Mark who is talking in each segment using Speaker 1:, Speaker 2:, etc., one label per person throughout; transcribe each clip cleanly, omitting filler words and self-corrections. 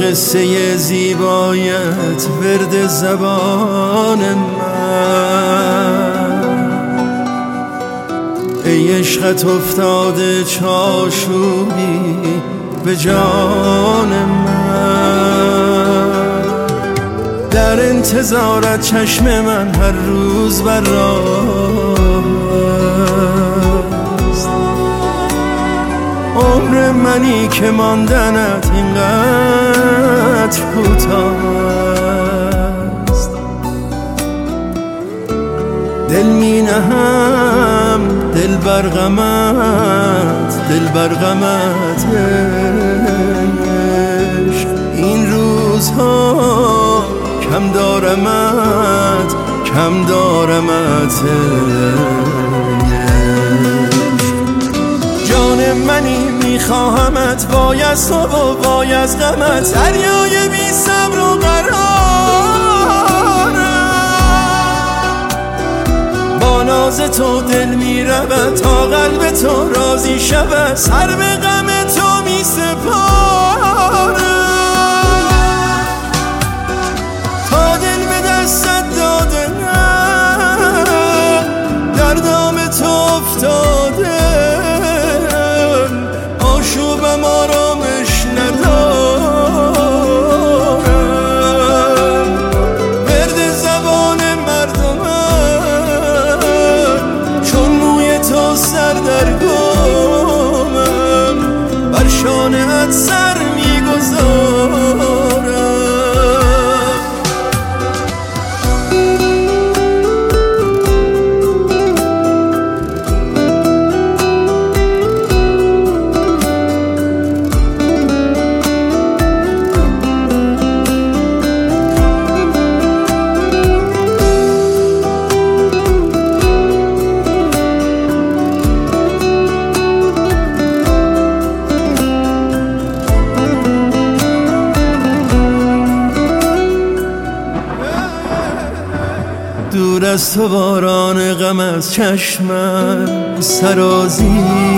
Speaker 1: قصه زیبایت ورد زبان من، ای عشقت افتاده چاشوبی به جان من. در انتظارت چشم من هر روز بر راست، عمر منی که ماندنت اینقدر کوتاست. دل می نهم دل بر غمت، دل بر غمت عشق. این روزها کم دارمت، کم دارمت جان منی میخواهمت، وای از تو و وای از غمت، دریای بی صبر و قرارم. با ناز تو دل میرود تا قلب تو راضی شود، سر به غم تو میسپارم. تا دل به دستت دادم در دام تو افتاده، آشوبم آرامش ندارم. ورد زبان مردمم، چون موی تو سردرگمم، بر شانه‌ات سر میگذارم. دور از تو باران غم از چشمم سرازیر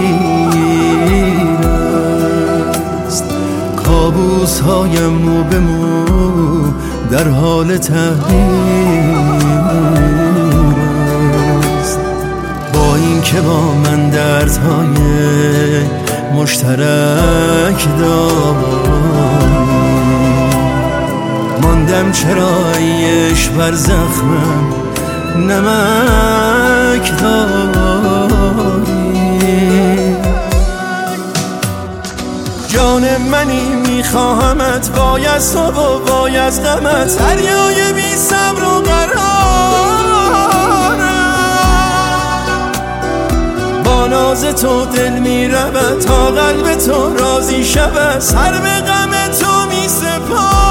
Speaker 1: است، کابوس هایم مو به مو در حال تحریر است. با این که با من دردهای مشترک داری، ماندم چرا ایش بر زخمم نمک داری. جان منی میخواهمت، وای از تو و وای از غمت، دریای بی صبر و قرارم. با ناز تو دل میرود تا قلب تو راضی شود، سر به غم تو میسپارم.